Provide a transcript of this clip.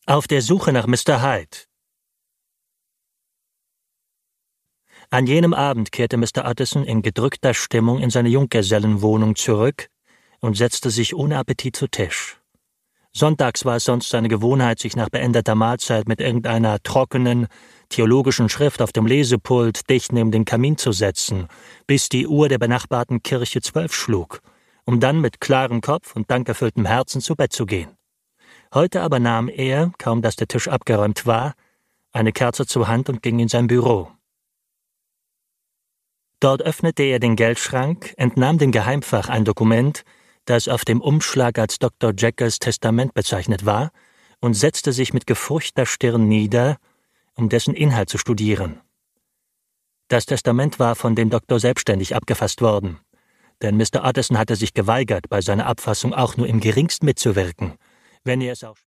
Auf der Suche nach Mr. Hyde. An jenem Abend kehrte Mr. Utterson in gedrückter Stimmung in seine Junggesellenwohnung zurück und setzte sich ohne Appetit zu Tisch. Sonntags war es sonst seine Gewohnheit, sich nach beendeter Mahlzeit mit irgendeiner trockenen, theologischen Schrift auf dem Lesepult dicht neben den Kamin zu setzen, bis die Uhr der benachbarten Kirche 12 schlug, um dann mit klarem Kopf und dankerfülltem Herzen zu Bett zu gehen. Heute aber nahm er, kaum dass der Tisch abgeräumt war, eine Kerze zur Hand und ging in sein Büro. Dort öffnete er den Geldschrank, entnahm dem Geheimfach ein Dokument, das auf dem Umschlag als Dr. Jekylls Testament bezeichnet war, und setzte sich mit gefurchter Stirn nieder, um dessen Inhalt zu studieren. Das Testament war von dem Doktor selbstständig abgefasst worden, denn Mr. Utterson hatte sich geweigert, bei seiner Abfassung auch nur im geringsten mitzuwirken, wenn er es auch